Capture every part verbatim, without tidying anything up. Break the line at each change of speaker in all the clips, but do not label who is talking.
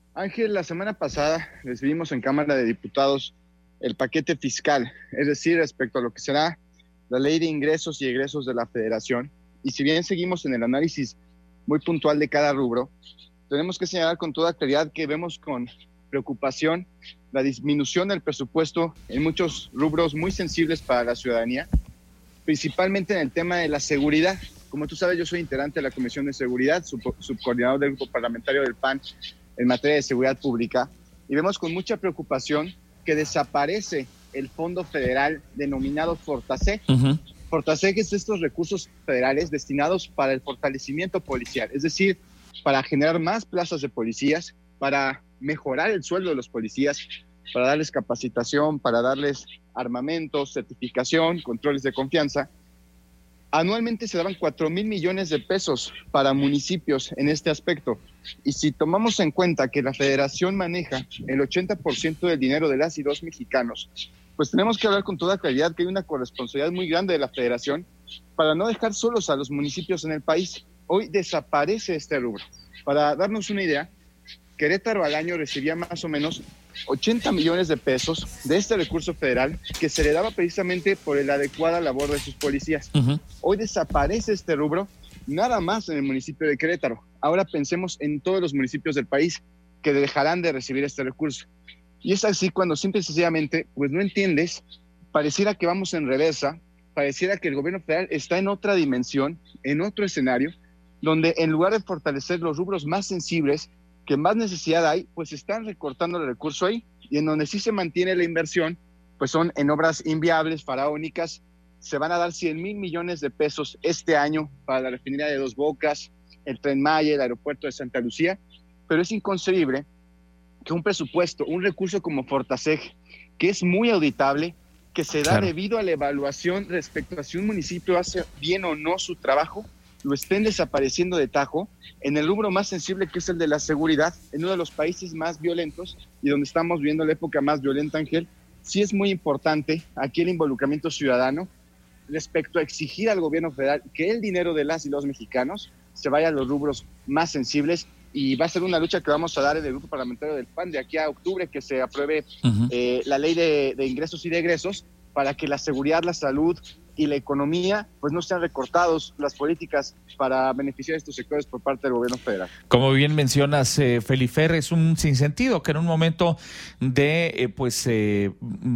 Ángel, la semana pasada recibimos en Cámara de Diputados el paquete fiscal, es decir, respecto a lo que será la ley de ingresos y egresos de la Federación. Y si bien seguimos en el análisis muy puntual de cada rubro, tenemos que señalar con toda claridad que vemos con preocupación la disminución del presupuesto en muchos rubros muy sensibles para la ciudadanía, principalmente en el tema de la seguridad. Como tú sabes, yo soy integrante de la Comisión de Seguridad, sub, subcoordinador del grupo parlamentario del P A N en materia de seguridad pública, y vemos con mucha preocupación que desaparece el fondo federal denominado Fortaseg. Uh-huh. Fortaseg es estos recursos federales destinados para el fortalecimiento policial, es decir, para generar más plazas de policías, para mejorar el sueldo de los policías, para darles capacitación, para darles armamentos, certificación, controles de confianza. Anualmente se daban cuatro mil millones de pesos para municipios en este aspecto. Y si tomamos en cuenta que la Federación maneja el ochenta por ciento del dinero de las y los mexicanos, pues tenemos que hablar con toda claridad que hay una corresponsabilidad muy grande de la Federación para no dejar solos a los municipios en el país. Hoy desaparece este rubro. Para darnos una idea, Querétaro al año recibía más o menos ochenta millones de pesos de este recurso federal que se le daba precisamente por la adecuada labor de sus policías. Uh-huh. Hoy desaparece este rubro, nada más en el municipio de Querétaro. Ahora pensemos en todos los municipios del país que dejarán de recibir este recurso. Y es así cuando simple y sencillamente, pues no entiendes, pareciera que vamos en reversa, pareciera que el gobierno federal está en otra dimensión, en otro escenario, donde en lugar de fortalecer los rubros más sensibles, que más necesidad hay, pues están recortando el recurso ahí, y en donde sí se mantiene la inversión, pues son en obras inviables, faraónicas. Se van a dar cien mil millones de pesos este año para la refinería de Dos Bocas, el Tren Maya, el aeropuerto de Santa Lucía, pero es inconcebible que un presupuesto, un recurso como Fortaseg, que es muy auditable, que se da claro. debido a la evaluación respecto a si un municipio hace bien o no su trabajo, lo estén desapareciendo de tajo en el rubro más sensible, que es el de la seguridad, en uno de los países más violentos y donde estamos viendo la época más violenta, Ángel. Sí es muy importante aquí el involucramiento ciudadano respecto a exigir al gobierno federal que el dinero de las y los mexicanos se vaya a los rubros más sensibles, y va a ser una lucha que vamos a dar en el grupo parlamentario del P A N de aquí a octubre, que se apruebe uh-huh. eh, la ley de, de ingresos y de egresos, para que la seguridad, la salud y la economía pues no sean recortados las políticas para beneficiar a estos sectores por parte del gobierno federal.
Como bien mencionas, eh, Felifer, es un sinsentido que en un momento de eh, pues eh,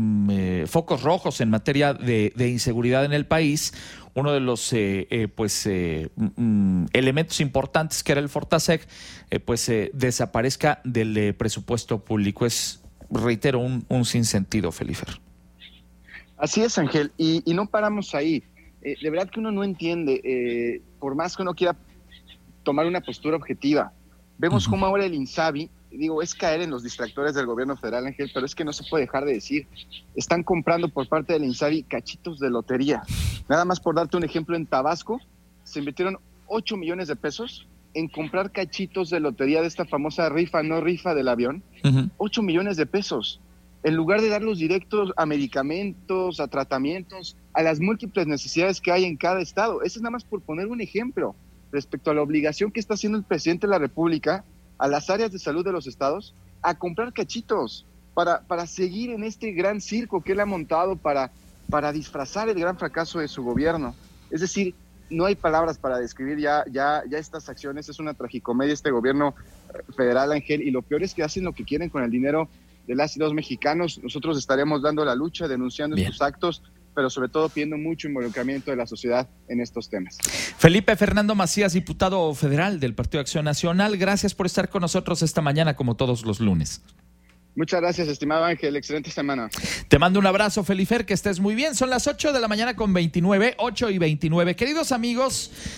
eh, focos rojos en materia de, de inseguridad en el país, uno de los eh, eh, pues eh, mm, elementos importantes, que era el Fortaseg, eh, pues eh, desaparezca del eh, presupuesto público. Es, reitero, un, un sinsentido, Felifer.
Así es, Ángel, y, y no paramos ahí. Eh, de verdad que uno no entiende, eh, por más que uno quiera tomar una postura objetiva. Vemos uh-huh. cómo ahora el INSABI, digo, es caer en los distractores del gobierno federal, Ángel, pero es que no se puede dejar de decir, están comprando por parte del INSABI cachitos de lotería. Nada más por darte un ejemplo, en Tabasco se invirtieron ocho millones de pesos en comprar cachitos de lotería de esta famosa rifa, no rifa del avión, uh-huh. ocho millones de pesos. En lugar de darlos directos a medicamentos, a tratamientos, a las múltiples necesidades que hay en cada estado. Eso es nada más por poner un ejemplo respecto a la obligación que está haciendo el presidente de la República a las áreas de salud de los estados a comprar cachitos para, para seguir en este gran circo que él ha montado para, para disfrazar el gran fracaso de su gobierno. Es decir, no hay palabras para describir ya, ya, ya estas acciones. Es una tragicomedia este gobierno federal, Ángel, y lo peor es que hacen lo que quieren con el dinero de las y los mexicanos. Nosotros estaremos dando la lucha, denunciando Bien. estos actos, pero sobre todo pidiendo mucho involucramiento de la sociedad en estos temas.
Felipe Fernando Macías, diputado federal del Partido Acción Nacional, gracias por estar con nosotros esta mañana, como todos los lunes.
Muchas gracias, estimado Ángel. Excelente semana.
Te mando un abrazo, Felifer, que estés muy bien. Son las ocho de la mañana con veintinueve, ocho y veintinueve. Queridos amigos,